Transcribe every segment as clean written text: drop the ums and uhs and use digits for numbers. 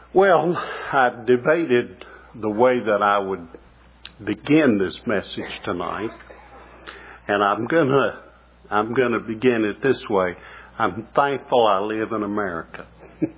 Well, I've debated the way that I would begin this message tonight, and I'm gonna begin it this way. I'm thankful I live in America.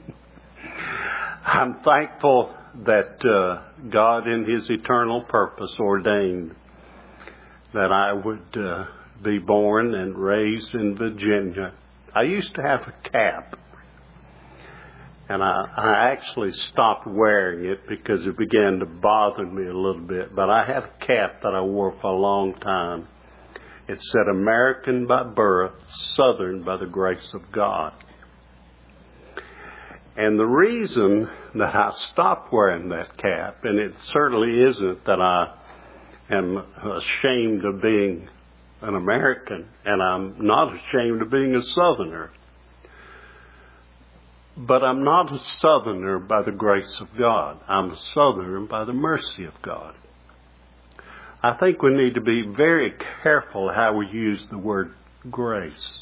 I'm thankful that God in His eternal purpose ordained that I would be born and raised in Virginia. I used to have a cap. And I actually stopped wearing it because it began to bother me a little bit. But I had a cap that I wore for a long time. It said, American by birth, Southern by the grace of God. And the reason that I stopped wearing that cap, and it certainly isn't that I am ashamed of being an American, and I'm not ashamed of being a Southerner. But I'm not a Southerner by the grace of God. I'm a Southerner by the mercy of God. I think we need to be very careful how we use the word grace.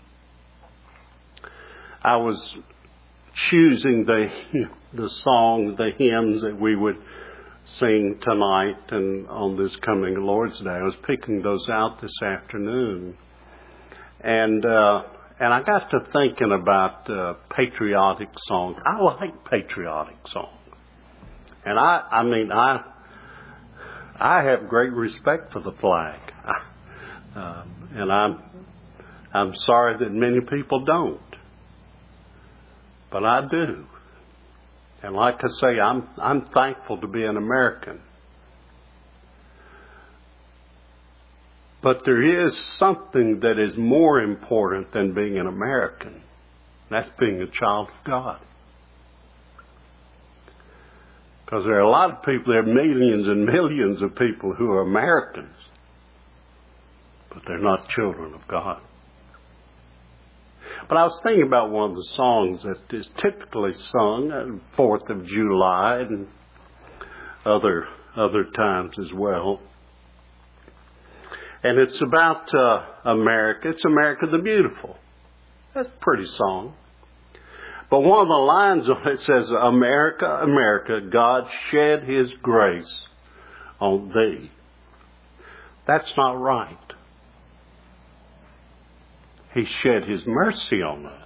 I was choosing the song, the hymns that we would sing tonight and on this coming Lord's Day. I was picking those out this afternoon. And I got to thinking about patriotic songs. I like patriotic songs. And I have great respect for the flag. And I'm sorry that many people don't. But I do. And like I say, I'm thankful to be an American. But there is something that is more important than being an American. That's being a child of God. Because there are a lot of people, there are millions and millions of people who are Americans, but they're not children of God. But I was thinking about one of the songs that is typically sung on 4th of July and other times as well. And it's about America. It's America the Beautiful. That's a pretty song. But one of the lines on it says, America, America, God shed His grace on thee. That's not right. He shed His mercy on us.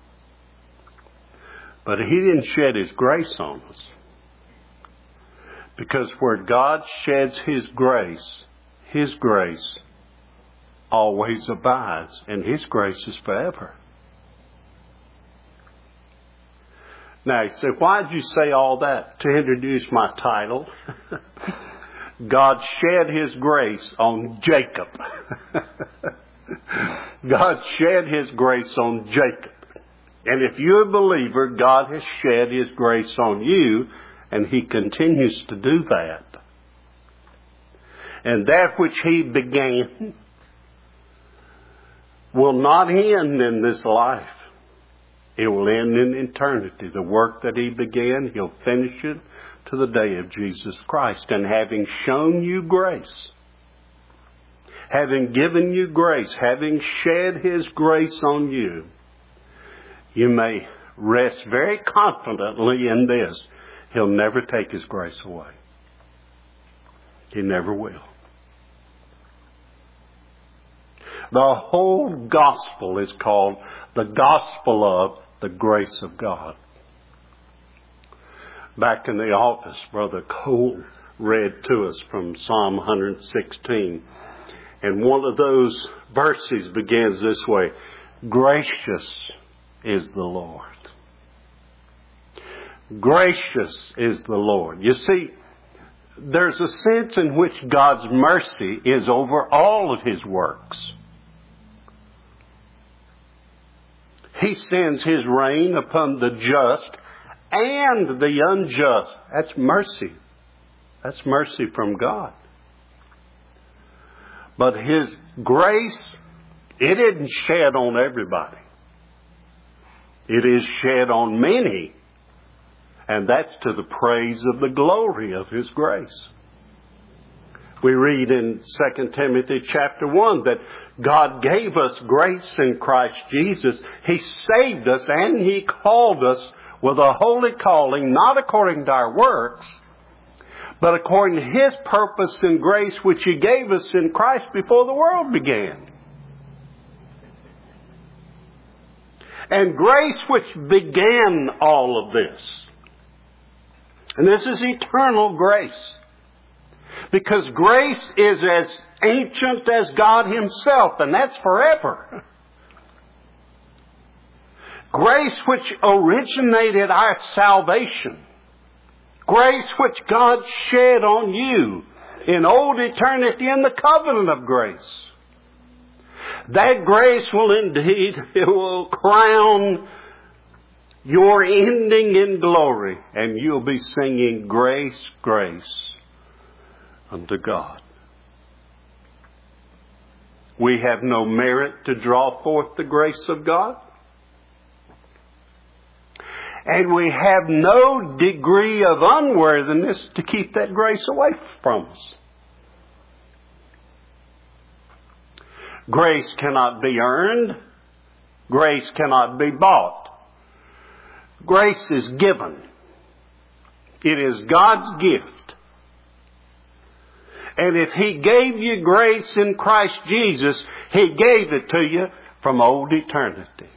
But He didn't shed His grace on us. Because where God sheds His grace always abides, and His grace is forever. Now, you say, why did you say all that? To introduce my title. God shed His grace on Jacob. God shed His grace on Jacob. And if you're a believer, God has shed His grace on you, and He continues to do that. And that which He began will not end in this life. It will end in eternity. The work that He began, He'll finish it to the day of Jesus Christ. And having shown you grace, having given you grace, having shed His grace on you, you may rest very confidently in this. He'll never take His grace away. He never will. The whole gospel is called the gospel of the grace of God. Back in the office, Brother Cole read to us from Psalm 116. And one of those verses begins this way. Gracious is the Lord. Gracious is the Lord. You see, there's a sense in which God's mercy is over all of His works. He sends His rain upon the just and the unjust. That's mercy. That's mercy from God. But His grace, it isn't shed on everybody. It is shed on many. And that's to the praise of the glory of His grace. We read in 2 Timothy chapter 1 that God gave us grace in Christ Jesus. He saved us and He called us with a holy calling, not according to our works, but according to His purpose and grace which He gave us in Christ before the world began. And grace which began all of this. And this is eternal grace. Because grace is as ancient as God Himself, and that's forever. Grace which originated our salvation. Grace which God shed on you in old eternity in the covenant of grace. That grace will indeed, it will crown your ending in glory, and you'll be singing grace, grace unto God. We have no merit to draw forth the grace of God. And we have no degree of unworthiness to keep that grace away from us. Grace cannot be earned. Grace cannot be bought. Grace is given. It is God's gift. And if He gave you grace in Christ Jesus, He gave it to you from old eternity.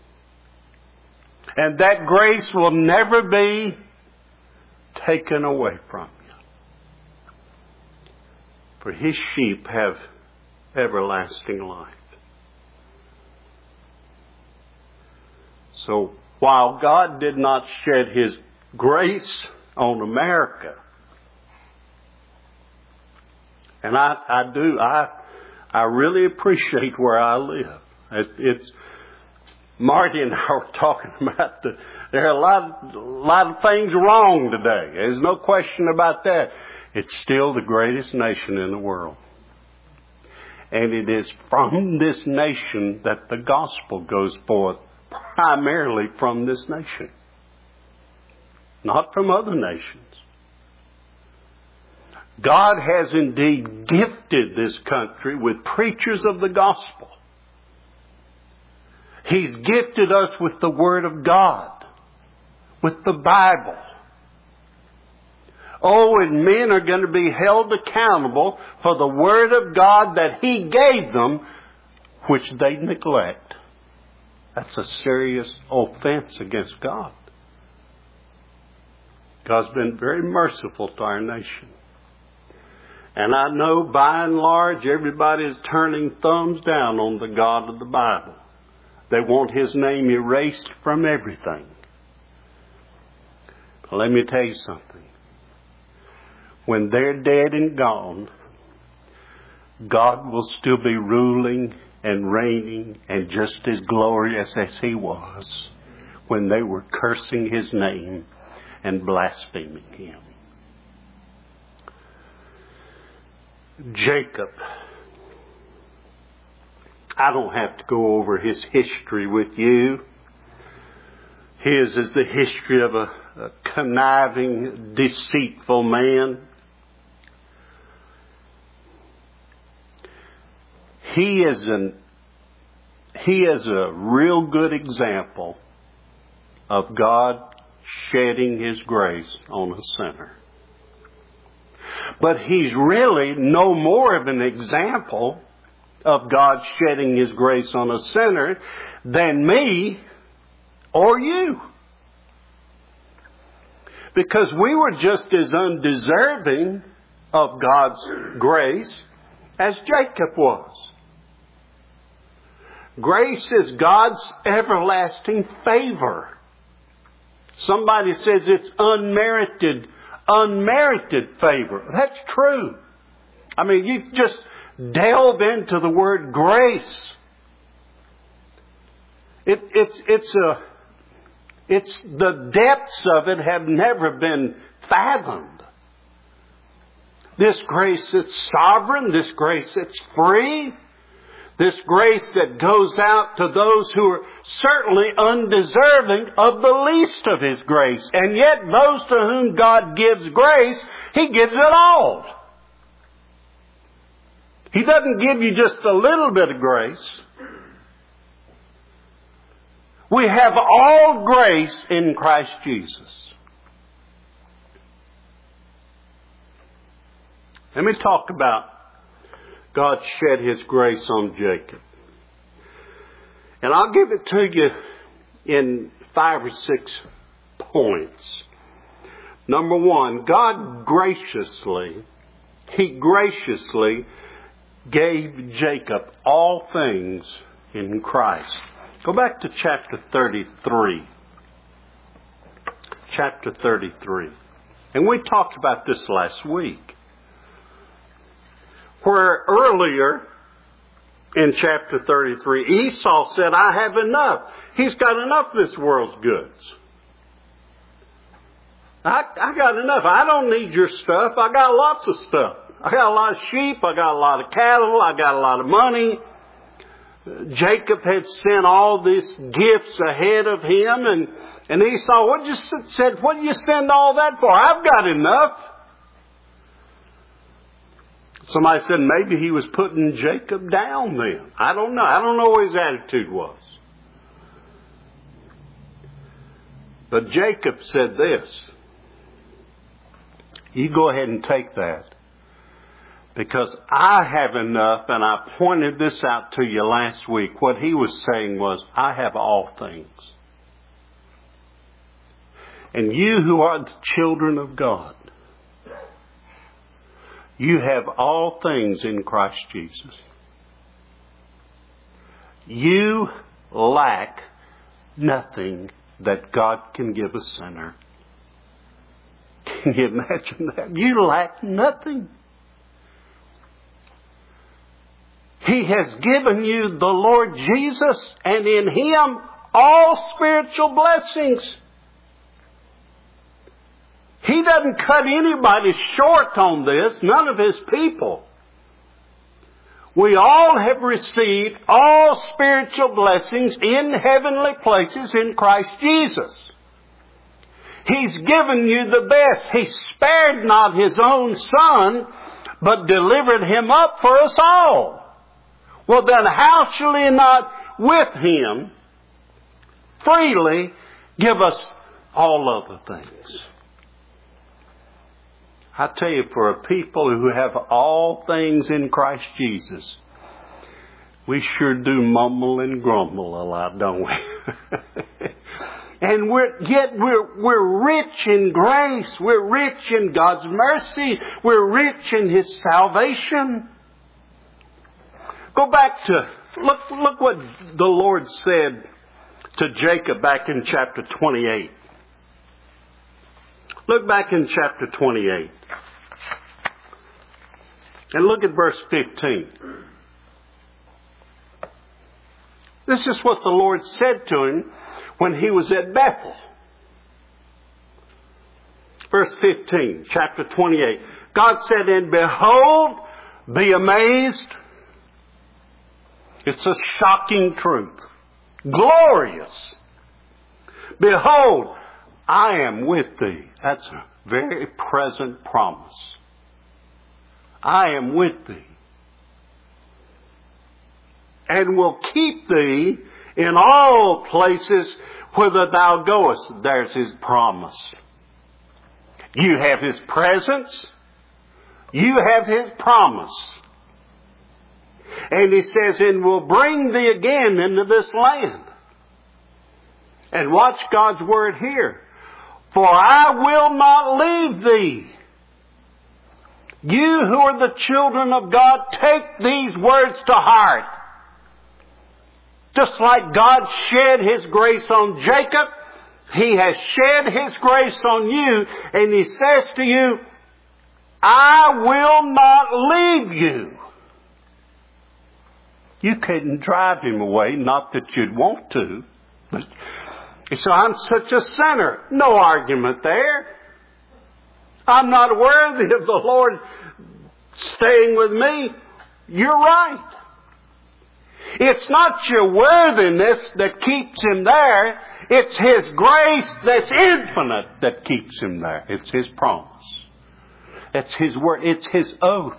And that grace will never be taken away from you. For His sheep have everlasting life. So while God did not shed His grace on America, and I really appreciate where I live. It's Marty and I were talking about there are a lot of things wrong today. There's no question about that. It's still the greatest nation in the world. And it is from this nation that the gospel goes forth, primarily from this nation. Not from other nations. God has indeed gifted this country with preachers of the gospel. He's gifted us with the Word of God, with the Bible. Oh, and men are going to be held accountable for the Word of God that He gave them, which they neglect. That's a serious offense against God. God's been very merciful to our nation. And I know by and large everybody is turning thumbs down on the God of the Bible. They want His name erased from everything. But let me tell you something. When they're dead and gone, God will still be ruling and reigning and just as glorious as He was when they were cursing His name and blaspheming Him. Jacob. I don't have to go over his history with you. His is the history of a conniving, deceitful man. He is a real good example of God shedding His grace on a sinner. But he's really no more of an example of God shedding His grace on a sinner than me or you. Because we were just as undeserving of God's grace as Jacob was. Grace is God's everlasting favor. Somebody says it's unmerited favor. That's true. I mean, you just delve into the word grace. It's the depths of it have never been fathomed. This grace that's sovereign, this grace that's free, this grace that goes out to those who are certainly undeserving of the least of His grace. And yet those to whom God gives grace, He gives it all. He doesn't give you just a little bit of grace. We have all grace in Christ Jesus. Let me talk about God shed His grace on Jacob. And I'll give it to you in 5 or 6 points. Number one, God He graciously gave Jacob all things in Christ. Go back to chapter 33. Chapter 33. And we talked about this last week. Where earlier in chapter 33, Esau said, I have enough. He's got enough of this world's goods. I got enough. I don't need your stuff. I got lots of stuff. I got a lot of sheep. I got a lot of cattle. I got a lot of money. Jacob had sent all these gifts ahead of him. And Esau what do you send all that for? I've got enough. Somebody said maybe he was putting Jacob down then. I don't know. I don't know what his attitude was. But Jacob said this. You go ahead and take that. Because I have enough, and I pointed this out to you last week. What he was saying was, I have all things. And you who are the children of God, you have all things in Christ Jesus. You lack nothing that God can give a sinner. Can you imagine that? You lack nothing. He has given you the Lord Jesus, and in Him all spiritual blessings. He doesn't cut anybody short on this, none of His people. We all have received all spiritual blessings in heavenly places in Christ Jesus. He's given you the best. He spared not His own Son, but delivered Him up for us all. Well, then how shall He not with Him freely give us all other things? I tell you, for a people who have all things in Christ Jesus, we sure do mumble and grumble a lot, don't we? And we're rich in grace. We're rich in God's mercy. We're rich in His salvation. Go back to, look what the Lord said to Jacob back in chapter 28. Look back in chapter 28. And look at verse 15. This is what the Lord said to him when he was at Bethel. Verse 15, chapter 28. God said, and behold, be amazed. It's a shocking truth. Glorious. Behold, I am with thee. That's a very present promise. I am with thee. And will keep thee in all places whither thou goest. There's His promise. You have His presence. You have His promise. And He says, and will bring thee again into this land. And watch God's word here. For I will not leave thee. You who are the children of God, take these words to heart. Just like God shed His grace on Jacob, He has shed His grace on you, and He says to you, I will not leave you. You couldn't drive Him away, not that you'd want to. But so I'm such a sinner. No argument there. I'm not worthy of the Lord staying with me. You're right. It's not your worthiness that keeps Him there. It's His grace that's infinite that keeps Him there. It's His promise. It's His word. It's His oath.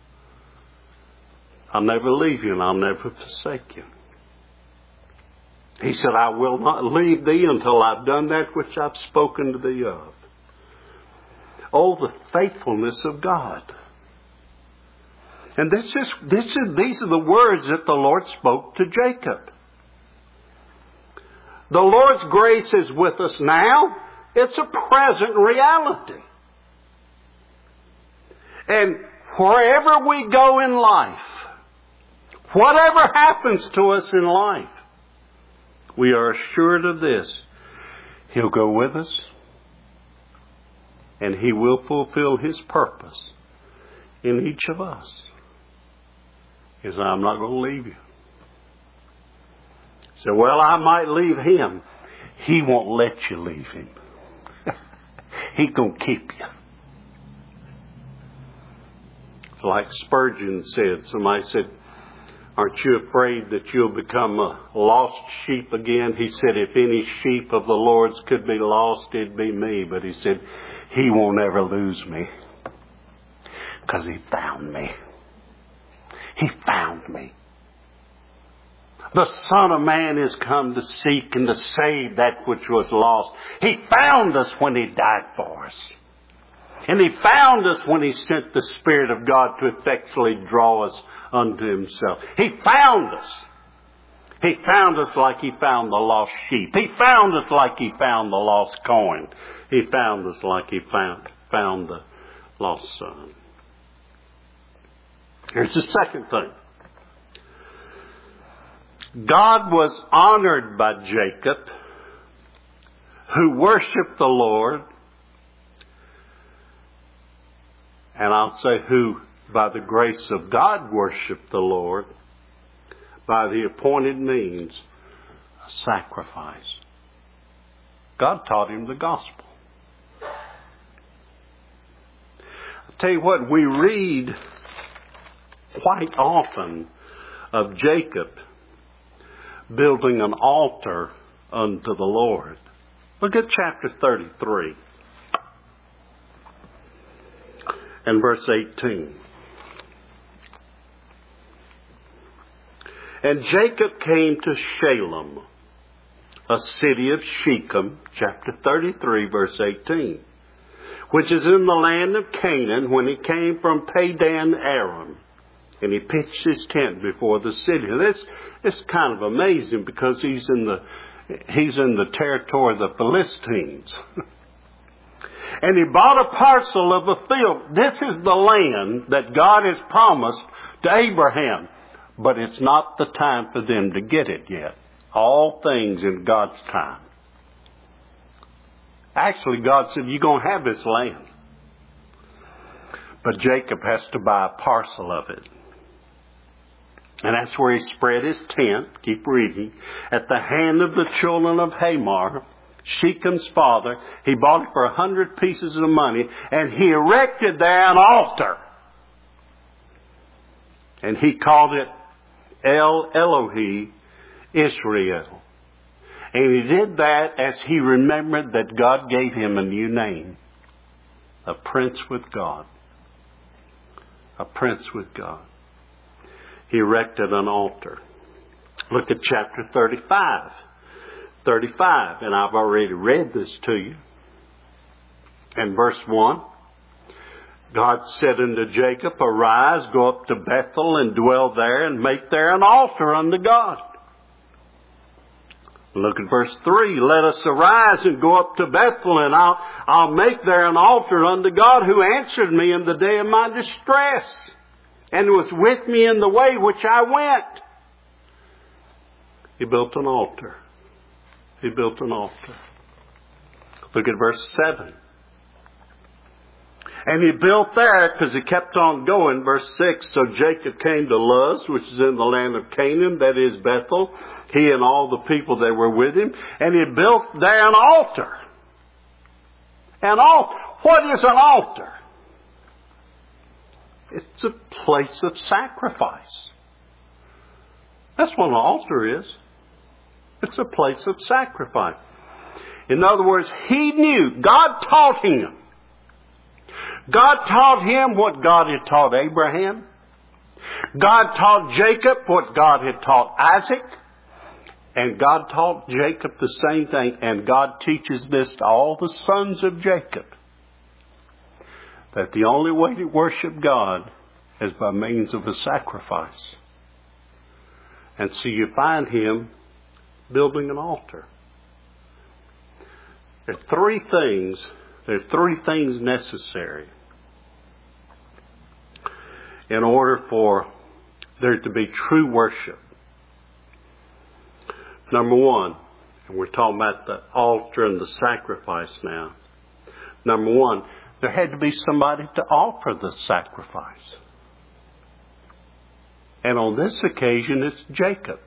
I'll never leave you and I'll never forsake you. He said, I will not leave thee until I've done that which I've spoken to thee of. Oh, the faithfulness of God. And these are the words that the Lord spoke to Jacob. The Lord's grace is with us now. It's a present reality. And wherever we go in life, whatever happens to us in life, we are assured of this. He'll go with us, and He will fulfill His purpose in each of us. He said, I'm not going to leave you. He said, well, I might leave Him. He won't let you leave Him. He's going to keep you. It's like Spurgeon said. Somebody said, aren't you afraid that you'll become a lost sheep again? He said, if any sheep of the Lord's could be lost, it'd be me. But he said, He won't ever lose me, because He found me. He found me. The Son of Man is come to seek and to save that which was lost. He found us when He died for us. And He found us when He sent the Spirit of God to effectually draw us unto Himself. He found us. He found us like He found the lost sheep. He found us like He found the lost coin. He found us like He found the lost son. Here's the second thing. God was honored by Jacob, who worshiped the Lord, and I'll say who, by the grace of God, worshiped the Lord by the appointed means, a sacrifice. God taught him the gospel. I'll tell you what, we read quite often of Jacob building an altar unto the Lord. Look at chapter 33 and verse 18. And Jacob came to Shalem, a city of Shechem, chapter 33, verse 18, which is in the land of Canaan, when he came from Padan Aram. And he pitched his tent before the city. This is kind of amazing, because he's in the territory of the Philistines. And he bought a parcel of a field. This is the land that God has promised to Abraham. But it's not the time for them to get it yet. All things in God's time. Actually, God said, you're going to have this land. But Jacob has to buy a parcel of it. And that's where he spread his tent, keep reading, at the hand of the children of Hamor, Shechem's father. He bought it for 100 pieces of money, and he erected there an altar. And he called it El Elohe Israel. And he did that as he remembered that God gave him a new name. A prince with God. A prince with God. He erected an altar. Look at chapter 35. 35, and I've already read this to you. And verse 1. God said unto Jacob, arise, go up to Bethel, and dwell there, and make there an altar unto God. Look at verse 3. Let us arise and go up to Bethel, and I'll make there an altar unto God, who answered me in the day of my distress, and was with me in the way which I went. He built an altar. He built an altar. Look at verse 7. And he built there, because he kept on going, verse 6, so Jacob came to Luz, which is in the land of Canaan, that is Bethel, he and all the people that were with him, and he built there an altar. An altar. What is an altar? It's a place of sacrifice. That's what an altar is. It's a place of sacrifice. In other words, he knew, God taught him. God taught him what God had taught Abraham. God taught Jacob what God had taught Isaac. And God taught Jacob the same thing, and God teaches this to all the sons of Jacob, that the only way to worship God is by means of a sacrifice. And so you find him building an altar. There are three things necessary in order for there to be true worship. Number one, and we're talking about the altar and the sacrifice now. Number one, there had to be somebody to offer the sacrifice. And on this occasion, it's Jacob.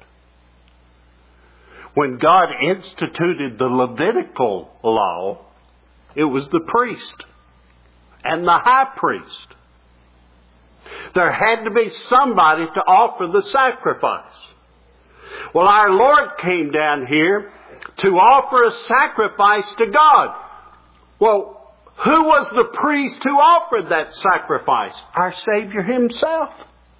When God instituted the Levitical law, it was the priest and the high priest. There had to be somebody to offer the sacrifice. Well, our Lord came down here to offer a sacrifice to God. Well, who was the priest who offered that sacrifice? Our Savior himself.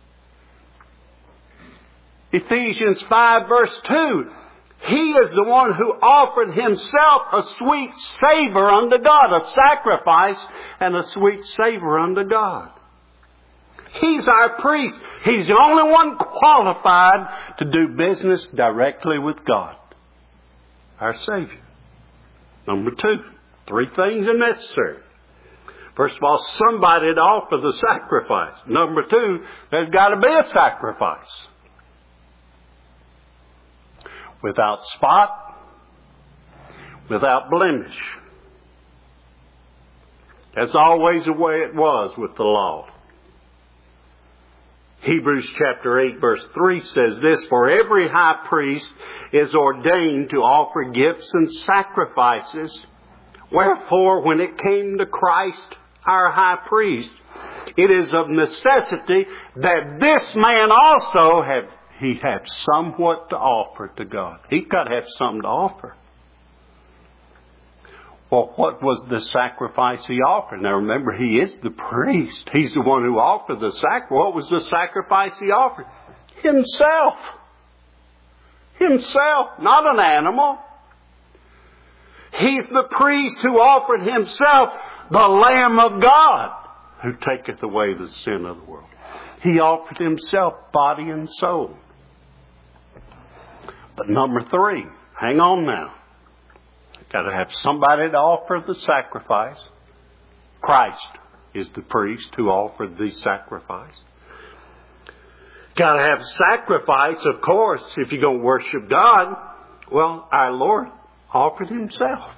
Ephesians 5 verse 2. He is the one who offered himself a sweet savor unto God, a sacrifice and a sweet savor unto God. He's our priest. He's the only one qualified to do business directly with God, our Savior. Number two, three things are necessary. First of all, somebody to offer the sacrifice. Number two, there's got to be a sacrifice. Without spot, without blemish. That's always the way it was with the law. Hebrews chapter 8 verse 3 says this, for every high priest is ordained to offer gifts and sacrifices. Wherefore, when it came to Christ, our high priest, it is of necessity that this man also have somewhat to offer to God. He's got to have something to offer. Well, what was the sacrifice he offered? Now remember, he is the priest. He's the one who offered the sacrifice. What was the sacrifice he offered? Himself. Himself, not an animal. He's the priest who offered himself, the Lamb of God, who taketh away the sin of the world. He offered himself, body and soul. But number three, hang on now. Got to have somebody to offer the sacrifice. Christ is the priest who offered the sacrifice. Got to have sacrifice, of course, if you're going to worship God. Well, our Lord offered himself.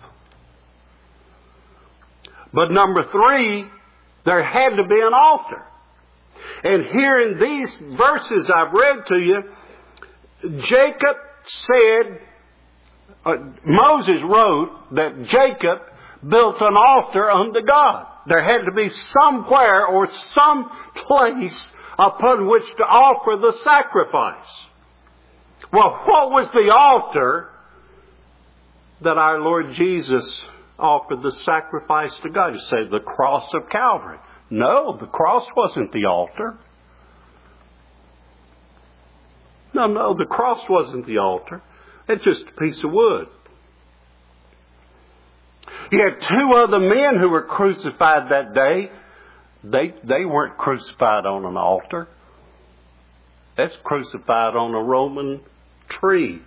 But number three, there had to be an altar. And here in these verses I've read to you, Jacob said, Moses wrote that Jacob built an altar unto God. There had to be somewhere or some place upon which to offer the sacrifice. Well, what was the altar that our Lord Jesus offered the sacrifice to God? You say the cross of Calvary. No, the cross wasn't the altar. No, the cross wasn't the altar. It's just a piece of wood. You had two other men who were crucified that day. They weren't crucified on an altar. That's crucified on a Roman tree.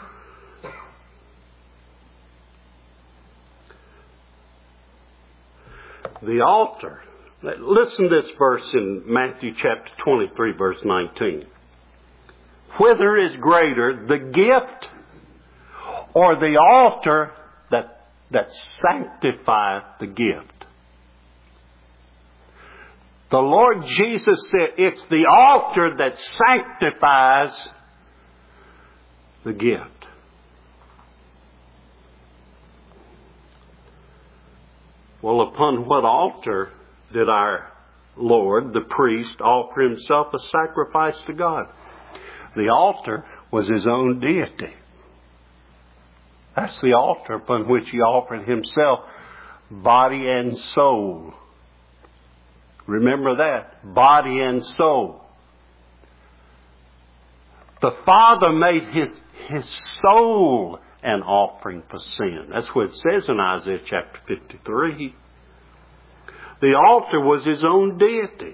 The altar. Listen to this verse in Matthew chapter 23, verse 19. Whether is greater, the gift or the altar that sanctifieth the gift? The Lord Jesus said it's the altar that sanctifies the gift. Well, upon what altar did our Lord, the priest, offer himself a sacrifice to God? The altar was his own deity. That's the altar upon which he offered himself, body and soul. Remember that, body and soul. The Father made His soul an offering for sin. That's what it says in Isaiah chapter 53. The altar was His own deity.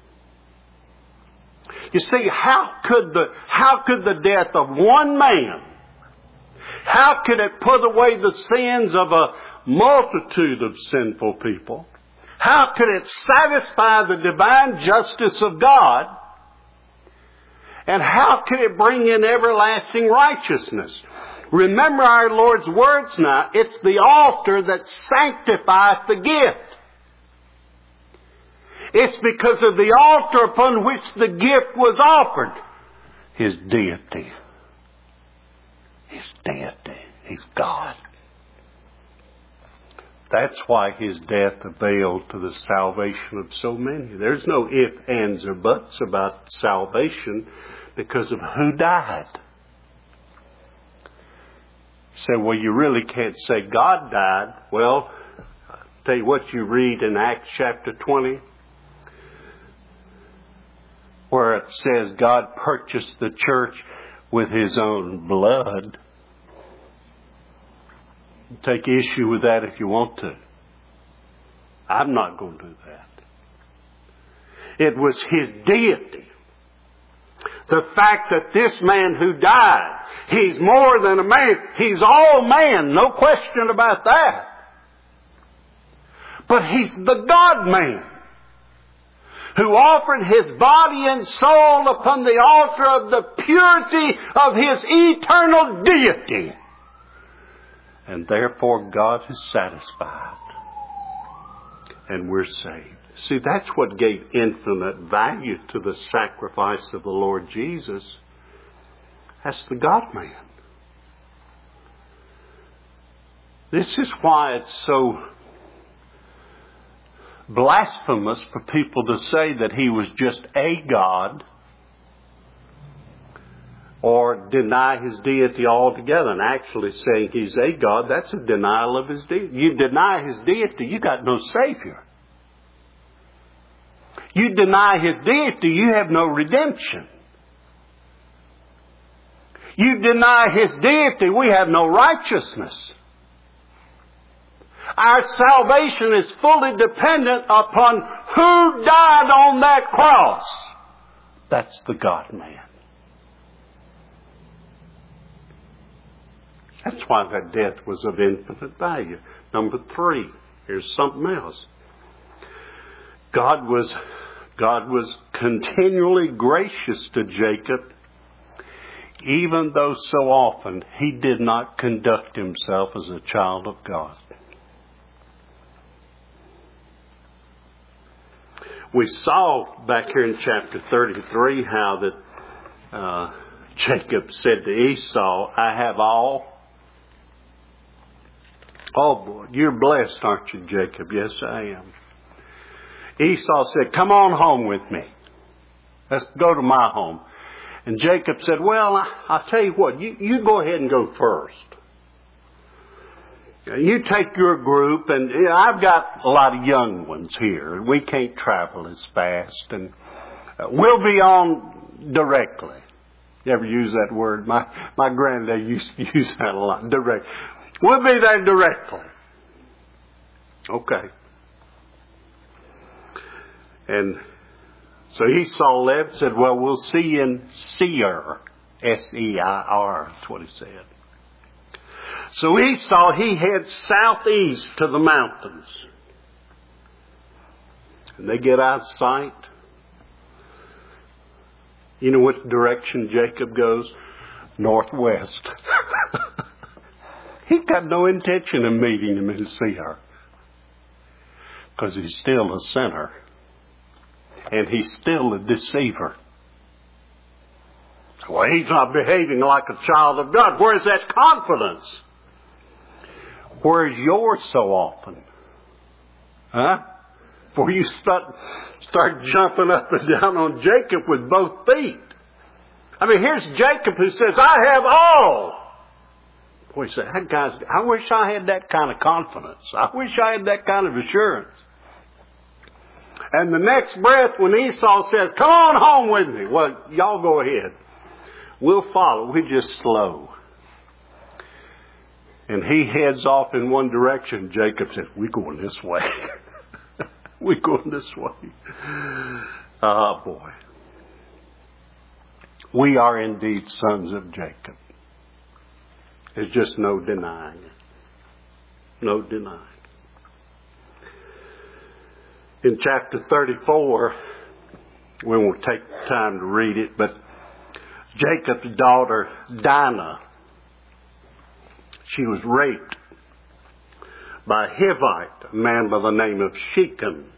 You see, how could the death of one man, how could it put away the sins of a multitude of sinful people? How could it satisfy the divine justice of God? And how could it bring in everlasting righteousness? Remember our Lord's words now. It's the altar that sanctifieth the gift. It's because of the altar upon which the gift was offered. His deity. His deity. He's God. That's why His death availed to the salvation of so many. There's no ifs, ands, or buts about salvation because of who died. You say, well, you really can't say God died. Well, I'll tell you what, you read in Acts chapter 20, where it says God purchased the church with His own blood. Take issue with that if you want to. I'm not going to do that. It was His deity. The fact that this man who died, He's more than a man. He's all man. No question about that. But He's the God-man who offered His body and soul upon the altar of the purity of His eternal deity. And therefore God is satisfied. And we're saved. See, that's what gave infinite value to the sacrifice of the Lord Jesus. That's the God-man. This is why it's so blasphemous for people to say that He was just a God or deny His deity altogether. And actually saying He's a God, that's a denial of His deity. You deny His deity, you got no Savior. You deny His deity, you have no redemption. You deny His deity, we have no righteousness. Our salvation is fully dependent upon who died on that cross. That's the God-man. That's why that death was of infinite value. Number 3, here's something else. God was continually gracious to Jacob, even though so often he did not conduct himself as a child of God. We saw back here in chapter 33 how that Jacob said to Esau, I have all. Oh boy, you're blessed, aren't you, Jacob? Yes, I am. Esau said, come on home with me. Let's go to my home. And Jacob said, well, I'll tell you what, you go ahead and go first. You take your group, and I've got a lot of young ones here. We can't travel as fast, and we'll be on directly. You ever use that word? My granddad used to use that a lot. Direct. We'll be there directly. Okay. And so Esau left, said, well, we'll see you in Seir. S-E-I-R, that's what he said. So Esau, he heads southeast to the mountains. And they get out of sight. You know what direction Jacob goes? Northwest. He got no intention of meeting him in Seir. Because he's still a sinner. And he's still a deceiver. Well, he's not behaving like a child of God. Where's that confidence? Where's yours so often? Huh? Before you start jumping up and down on Jacob with both feet. I mean, here's Jacob who says, I have all. Boy, you say, that guy's, I wish I had that kind of confidence. I wish I had that kind of assurance. And the next breath when Esau says, come on home with me. Well, y'all go ahead. We'll follow. We're just slow. And he heads off in one direction. Jacob said, we're going this way. We're going this way. Oh, boy. We are indeed sons of Jacob. There's just no denying it. No denying. In chapter 34, we won't take time to read it, but Jacob's daughter, Dinah, she was raped by a Hivite, a man by the name of Shechem.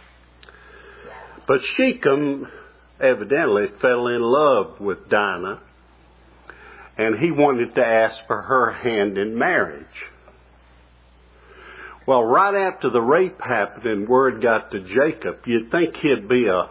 But Shechem evidently fell in love with Dinah, and he wanted to ask for her hand in marriage. Well, right after the rape happened and word got to Jacob, you'd think he'd be a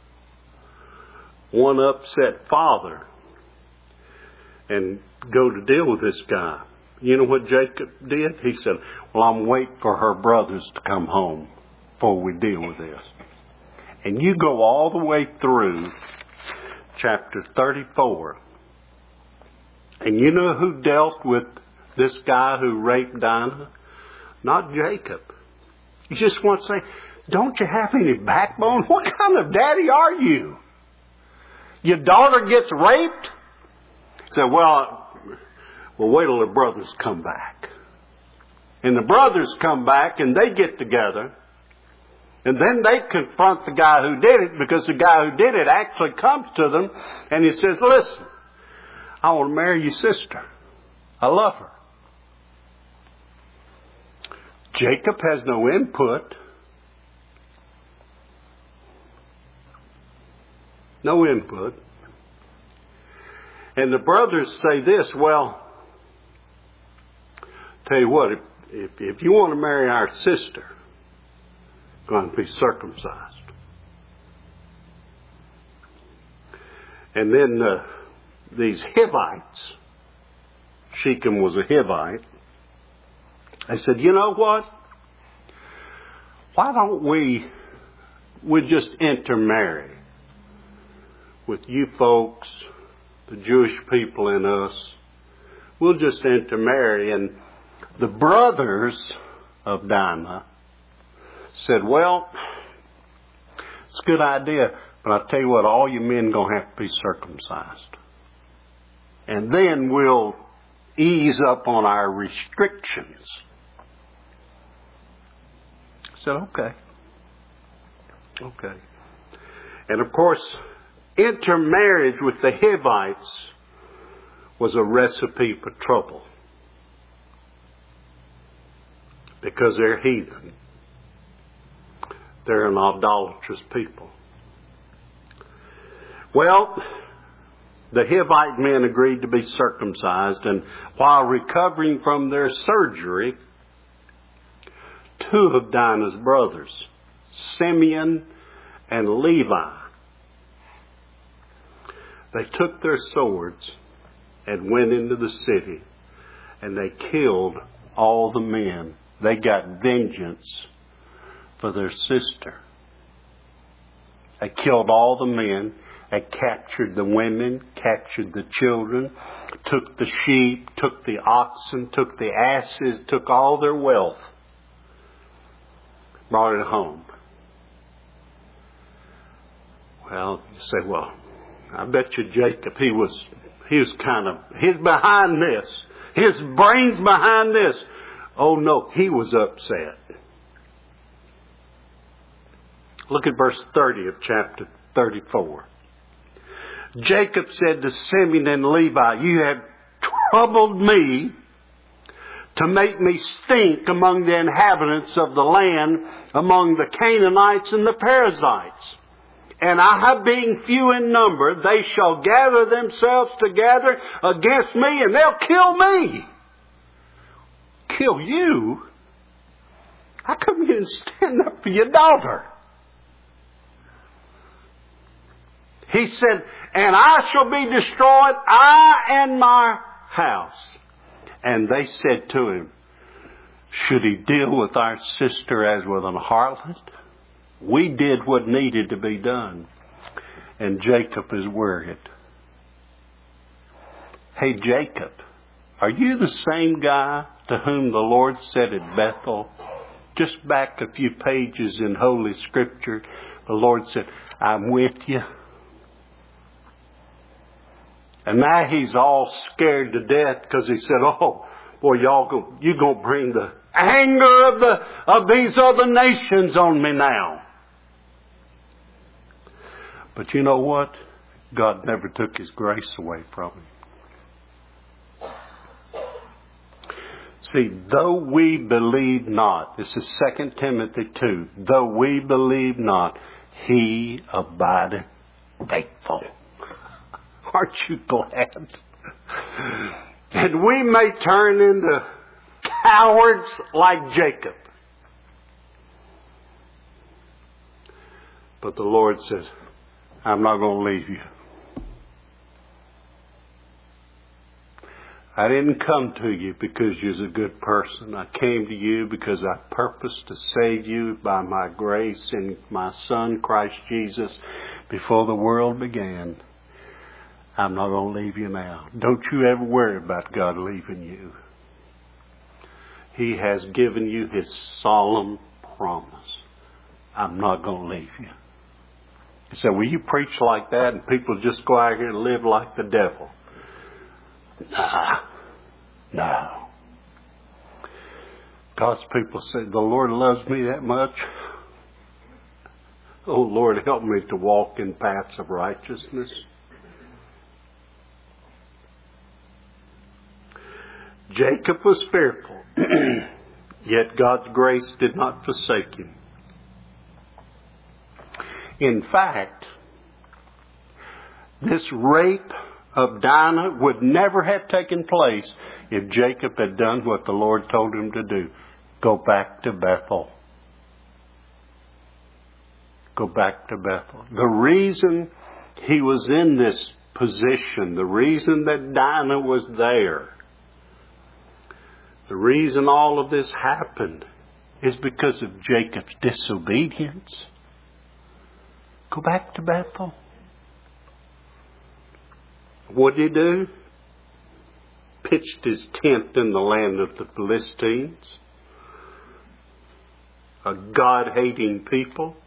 one upset father and go to deal with this guy. You know what Jacob did? He said, well, I'm waiting for her brothers to come home before we deal with this. And you go all the way through chapter 34. And you know who dealt with this guy who raped Dinah? Not Jacob. You just want to say, don't you have any backbone? What kind of daddy are you? Your daughter gets raped? Say, well, wait till the brothers come back. And the brothers come back and they get together. And then they confront the guy who did it, because the guy who did it actually comes to them and he says, listen, I want to marry your sister. I love her. Jacob has no input. No input. And the brothers say this, well, tell you what, if you want to marry our sister, you're going to be circumcised. And then these Hivites, Shechem was a Hivite, they said, you know what? Why don't we just intermarry with you folks, the Jewish people in us. We'll just intermarry. And the brothers of Dinah said, well, it's a good idea, but I'll tell you what, all you men are going to have to be circumcised. And then we'll ease up on our restrictions. I said, okay. And of course, intermarriage with the Hivites was a recipe for trouble. Because they're heathen. They're an idolatrous people. Well, the Hivite men agreed to be circumcised, and while recovering from their surgery, two of Dinah's brothers, Simeon and Levi, they took their swords and went into the city, and they killed all the men. They got vengeance for their sister. They killed all the men. They captured the women, captured the children, took the sheep, took the oxen, took the asses, took all their wealth, brought it home. Well, you say, well, I bet you Jacob, he was he's behind this. His brain's behind this. Oh no, he was upset. Look at verse 30 of chapter 34. Jacob said to Simeon and Levi, you have troubled me to make me stink among the inhabitants of the land, among the Canaanites and the Perizzites. And I, being few in number, they shall gather themselves together against me, and they'll kill me. Kill you? How come you didn't stand up for your daughter? He said, and I shall be destroyed, I and my house. And they said to him, should he deal with our sister as with an harlot? We did what needed to be done. And Jacob is worried. Hey, Jacob, are you the same guy to whom the Lord said at Bethel? Just back a few pages in Holy Scripture, the Lord said, I'm with you. And now he's all scared to death because he said, oh, boy, you're going to bring the anger of these other nations on me now. But you know what? God never took His grace away from him. See, though we believe not, this is 2 Timothy 2, though we believe not, He abideth faithful. Aren't you glad? And we may turn into cowards like Jacob. But the Lord says, I'm not going to leave you. I didn't come to you because you're a good person. I came to you because I purposed to save you by my grace in my Son, Christ Jesus, before the world began. I'm not going to leave you now. Don't you ever worry about God leaving you. He has given you His solemn promise. I'm not going to leave you. He said, will you preach like that and people just go out here and live like the devil? No. God's people said, the Lord loves me that much. Oh, Lord, help me to walk in paths of righteousness. Jacob was fearful, yet God's grace did not forsake him. In fact, this rape of Dinah would never have taken place if Jacob had done what the Lord told him to do. Go back to Bethel. Go back to Bethel. The reason he was in this position, the reason that Dinah was there, the reason all of this happened is because of Jacob's disobedience. Go back to Bethel. What did he do? Pitched his tent in the land of the Philistines. A God-hating people.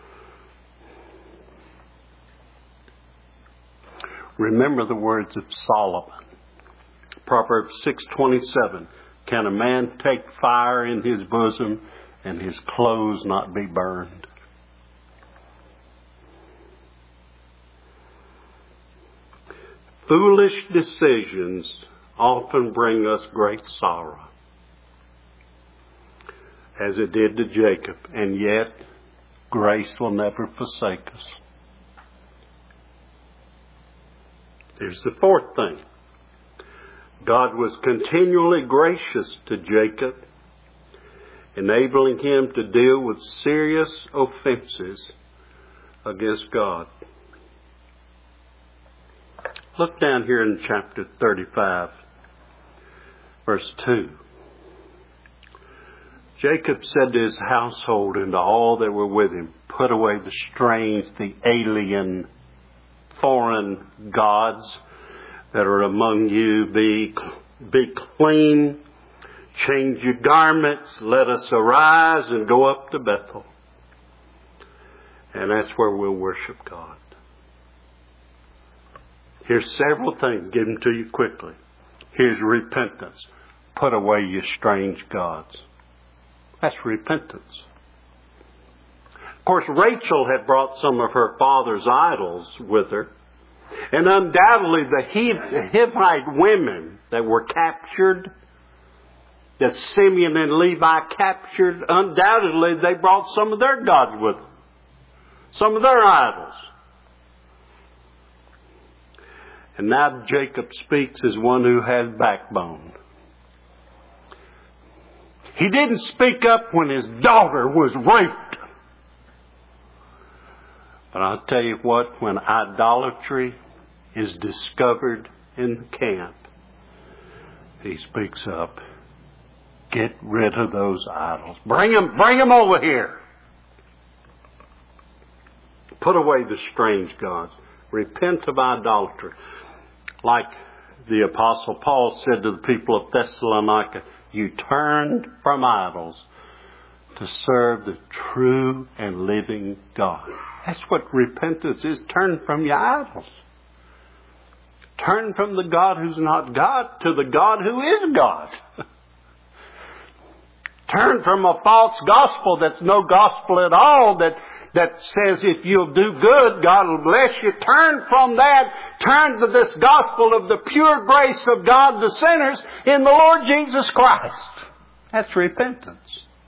Remember the words of Solomon. Proverbs 6:27. Can a man take fire in his bosom and his clothes not be burned? Foolish decisions often bring us great sorrow, as it did to Jacob, and yet grace will never forsake us. Here's the fourth thing. God was continually gracious to Jacob, enabling him to deal with serious offenses against God. Look down here in chapter 35, verse 2. Jacob said to his household and to all that were with him, put away the strange, the alien, foreign gods that are among you. Be clean, change your garments, let us arise and go up to Bethel. And that's where we'll worship God. Here's several things given to you quickly. Here's repentance. Put away your strange gods. That's repentance. Of course, Rachel had brought some of her father's idols with her. And undoubtedly the Hivite women that were captured, that Simeon and Levi captured, undoubtedly they brought some of their gods with them. Some of their idols. And now Jacob speaks as one who has backbone. He didn't speak up when his daughter was raped. But I'll tell you what, when idolatry is discovered in the camp, he speaks up. Get rid of those idols. Bring them over here. Put away the strange gods. Repent of idolatry. Like the Apostle Paul said to the people of Thessalonica, you turned from idols to serve the true and living God. That's what repentance is. Turn from your idols. Turn from the God who's not God to the God who is God. Turn from a false gospel that's no gospel at all, that says if you'll do good, God will bless you. Turn from that. Turn to this gospel of the pure grace of God to sinners in the Lord Jesus Christ. That's repentance.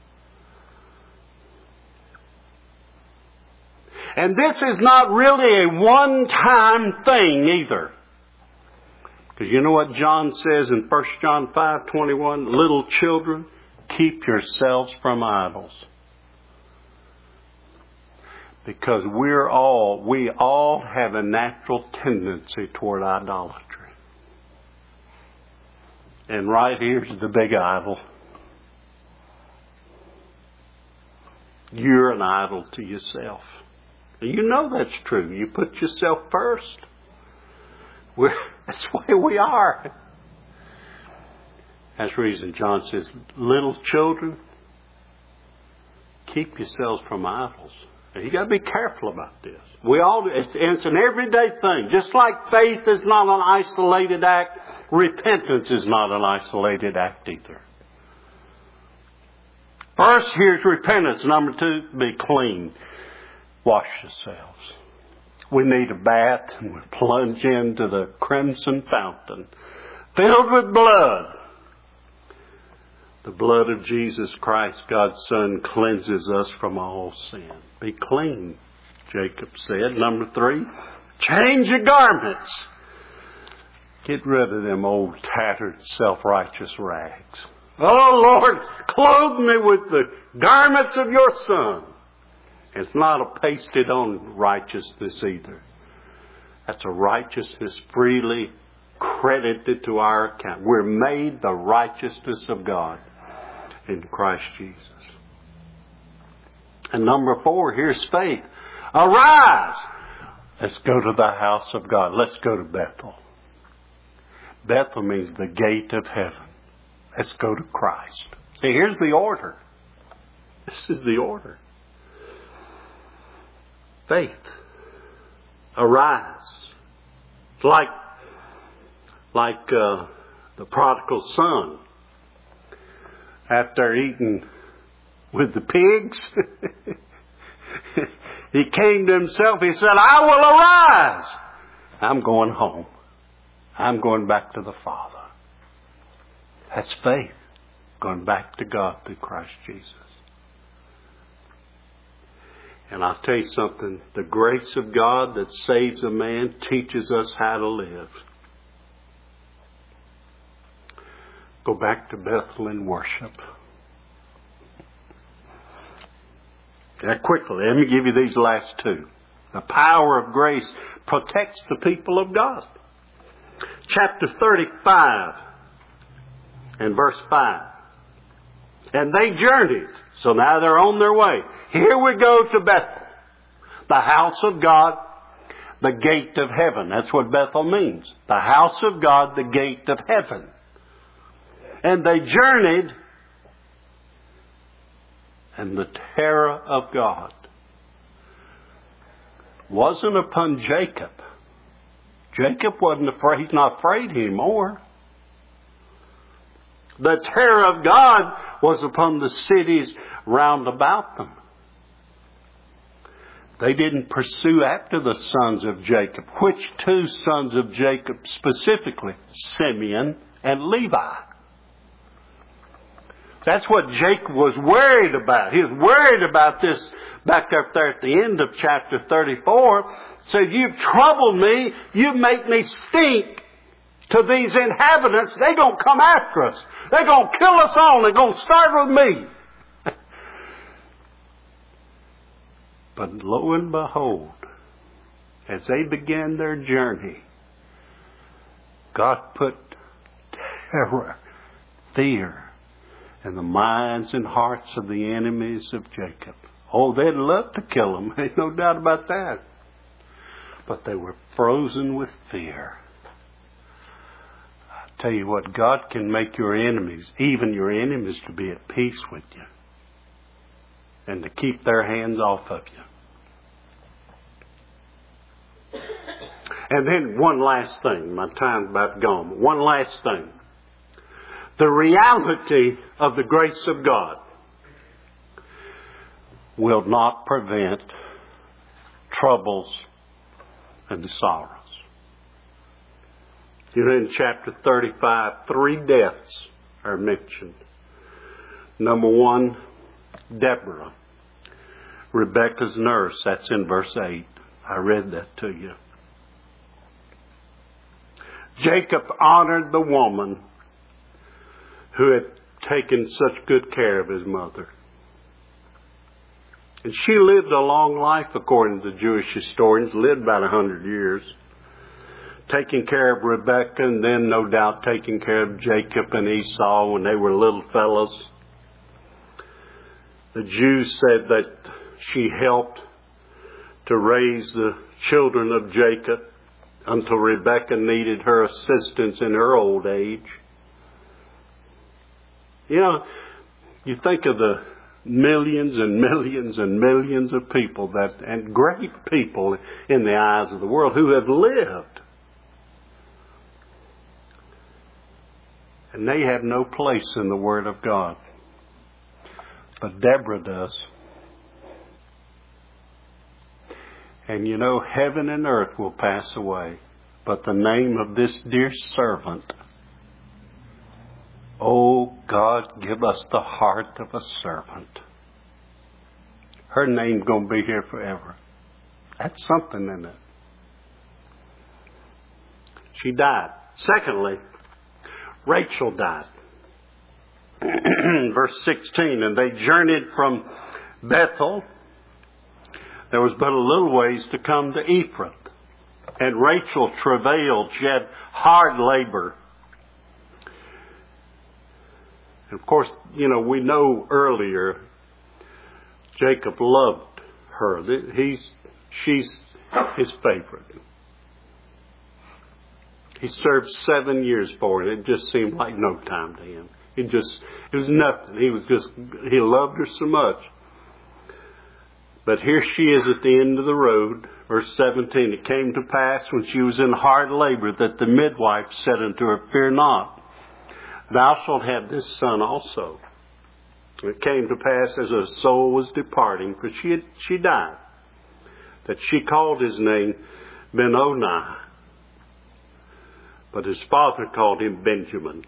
And this is not really a one-time thing either. Because you know what John says in 1 John 5:21? Little children, keep yourselves from idols. Because we all have a natural tendency toward idolatry. And right here's the big idol. You're an idol to yourself. You know that's true. You put yourself first. That's the way we are. That's the reason John says, little children, keep yourselves from idols. And you got to be careful about this. It's an everyday thing. Just like faith is not an isolated act, repentance is not an isolated act either. First, here's repentance. Number 2, be clean. Wash yourselves. We need a bath, and we plunge into the crimson fountain filled with blood. The blood of Jesus Christ, God's Son, cleanses us from all sin. Be clean, Jacob said. Number 3, change your garments. Get rid of them old tattered self-righteous rags. Oh Lord, clothe me with the garments of your Son. It's not a pasted on righteousness either. That's a righteousness freely credited to our account. We're made the righteousness of God in Christ Jesus. And number 4, here's faith. Arise! Let's go to the house of God. Let's go to Bethel. Bethel means the gate of heaven. Let's go to Christ. See, here's the order. This is the order. Faith. Arise. It's like the prodigal son. After eating with the pigs, he came to himself. He said, I will arise. I'm going home. I'm going back to the Father. That's faith. Going back to God through Christ Jesus. And I'll tell you something. The grace of God that saves a man teaches us how to live. Go back to Bethel and worship. Now quickly, let me give you these last 2. The power of grace protects the people of God. Chapter 35 and verse 5. And they journeyed. So now they're on their way. Here we go to Bethel, the house of God, the gate of heaven. That's what Bethel means. The house of God, the gate of heaven. And they journeyed, and the terror of God wasn't upon Jacob. Jacob wasn't afraid. He's not afraid anymore. The terror of God was upon the cities round about them. They didn't pursue after the sons of Jacob. Which 2 sons of Jacob specifically? Simeon and Levi. That's what Jacob was worried about. He was worried about this back up there at the end of chapter 34. Said, you've troubled me. You make me stink to these inhabitants. They're going to come after us. They're going to kill us all. They're going to start with me. But lo and behold, as they began their journey, God put terror, fear, in the minds and hearts of the enemies of Jacob. Oh, they'd love to kill him. Ain't no doubt about that. But they were frozen with fear. Tell you what, God can make your enemies, even your enemies, to be at peace with you and to keep their hands off of you. And then one last thing. My time's about gone. One last thing. The reality of the grace of God will not prevent troubles and sorrows. You know, in chapter 35, 3 deaths are mentioned. Number 1, Deborah, Rebekah's nurse. That's in verse 8. I read that to you. Jacob honored the woman who had taken such good care of his mother. And she lived a long life, according to the Jewish historians, lived about 100 years. Taking care of Rebekah, and then no doubt taking care of Jacob and Esau when they were little fellows. The Jews said that she helped to raise the children of Jacob until Rebekah needed her assistance in her old age. You know, you think of the millions and millions and millions of people and great people in the eyes of the world who have lived. And they have no place in the Word of God. But Deborah does. And you know, heaven and earth will pass away, but the name of this dear servant, oh God, give us the heart of a servant. Her name's going to be here forever. That's something, isn't it? She died. Secondly, Rachel died. Verse 16, and they journeyed from Bethel. There was but a little ways to come to Ephrath. And Rachel travailed. She had hard labor. And of course, you know, we know earlier Jacob loved her. She's his favorite. He served 7 years for her. It just seemed like no time to him. It was nothing. He loved her so much. But here she is at the end of the road. Verse 17, it came to pass when she was in hard labor that the midwife said unto her, Fear not, thou shalt have this son also. And it came to pass as her soul was departing, for she died, that she called his name Ben-Oni. But his father called him Benjamin.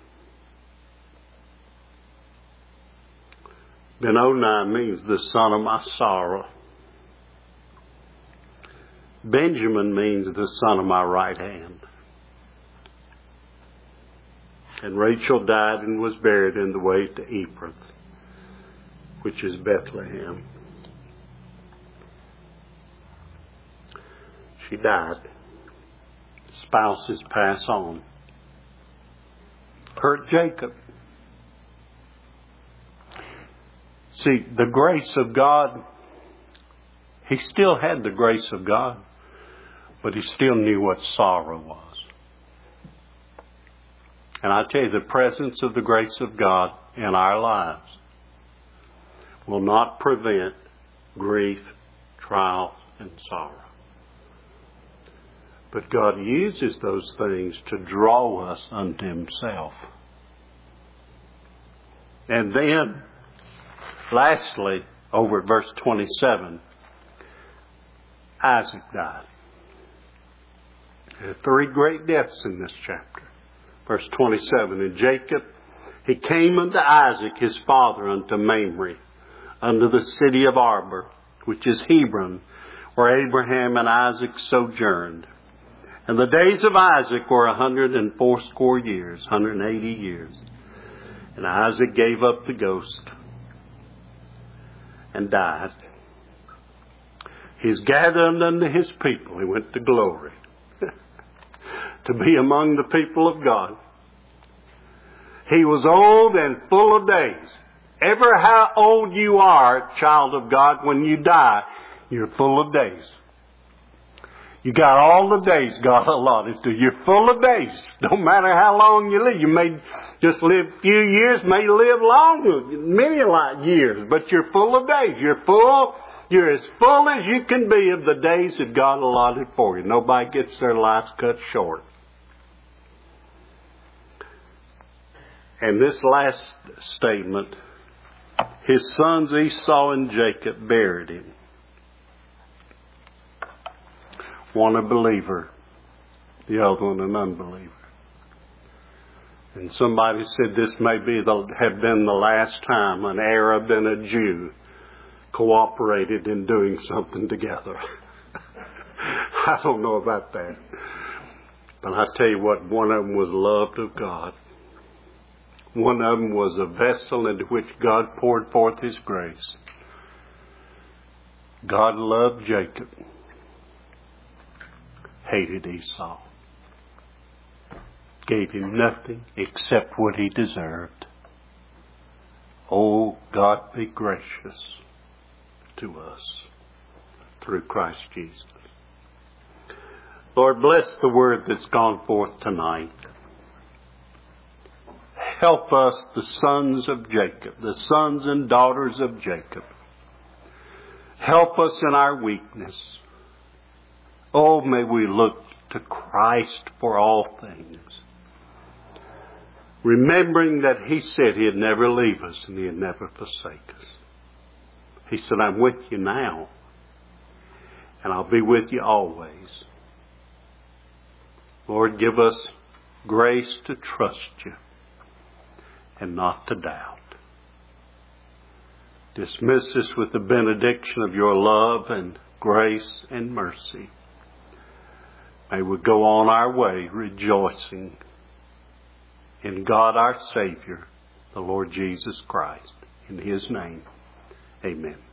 Ben-Oni means the son of my sorrow. Benjamin means the son of my right hand. And Rachel died and was buried in the way to Ephrath, which is Bethlehem. She died. Spouses pass on. Hurt Jacob. See, the grace of God, he still had the grace of God, but he still knew what sorrow was. And I tell you, the presence of the grace of God in our lives will not prevent grief, trial, and sorrow. But God uses those things to draw us unto himself. And then, lastly, over at verse 27, Isaac died. There are 3 great deaths in this chapter. Verse 27, and Jacob, he came unto Isaac his father unto Mamre, unto the city of Arbor, which is Hebron, where Abraham and Isaac sojourned. And the days of Isaac were 180 years, 180 years. And Isaac gave up the ghost and died. He's gathered unto his people. He went to glory to be among the people of God. He was old and full of days. Ever how old you are, child of God, when you die, you're full of days. You got all the days God allotted to you. You're full of days. Don't matter how long you live. You may just live a few years, may live longer, many years, but you're full of days. You're as full as you can be of the days that God allotted for you. Nobody gets their lives cut short. And this last statement, his sons Esau and Jacob buried him. One a believer, the other one an unbeliever. And somebody said this may have been the last time an Arab and a Jew cooperated in doing something together. I don't know about that. But I tell you what, one of them was loved of God. One of them was a vessel into which God poured forth His grace. God loved Jacob, hated Esau, gave him nothing except what he deserved. Oh, God be gracious to us through Christ Jesus. Lord, bless the word that's gone forth tonight. Help us, the sons of Jacob, the sons and daughters of Jacob. Help us in our weakness. Oh, may we look to Christ for all things. Remembering that He said He'd never leave us and He'd never forsake us. He said, I'm with you now, and I'll be with you always. Lord, give us grace to trust you and not to doubt. Dismiss us with the benediction of your love and grace and mercy. May we go on our way rejoicing in God our Savior, the Lord Jesus Christ. In His name, amen.